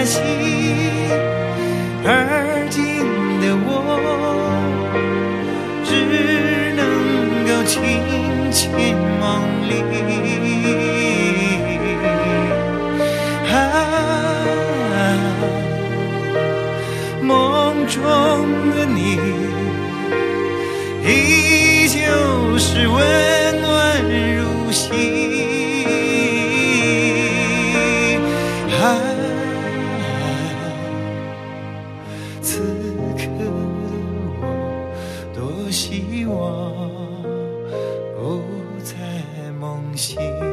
惜，而今的我只能够轻轻梦里。梦中的你依旧是温温如昔，此刻我多希望不再梦醒。